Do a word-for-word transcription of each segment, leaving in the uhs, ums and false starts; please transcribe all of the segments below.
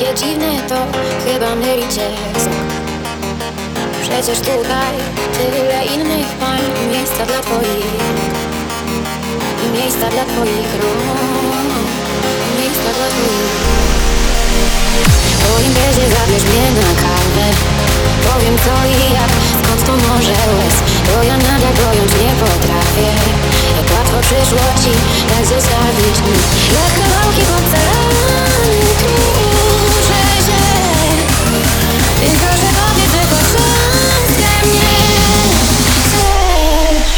Takie dziwne to chyba mylicie wzrok. Przecież tutaj tyle innych pań. Miejsca dla twoich i miejsca dla twoich rąk. Miejsca dla twoich. Po imprezie zabierz mnie na kawę. Powiem co i jak, skąd to może łez. Bo ja nadal pojąć nie potrafię. Jak łatwo przyszło ci tak zostawić mnie. Jak kawałki porcelany kruszę się. Więc proszę powiedz, że to wszystkie mnie chcesz.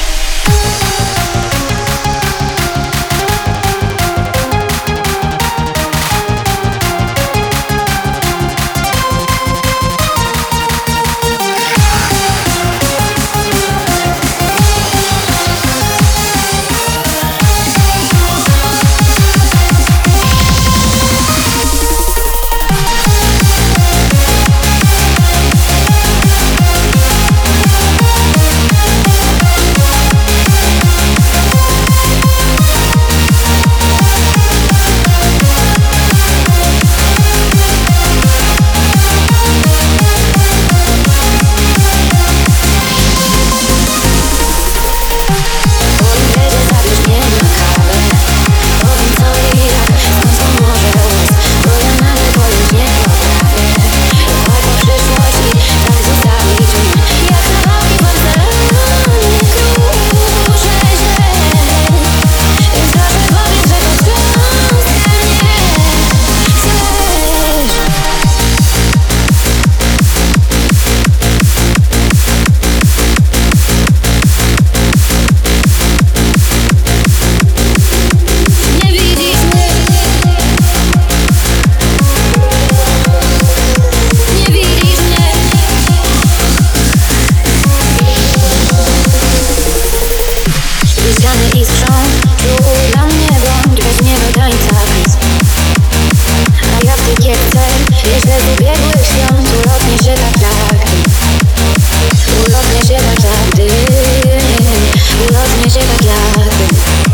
Ulotnie się tak jak ty, ulotnie się tak jak ty.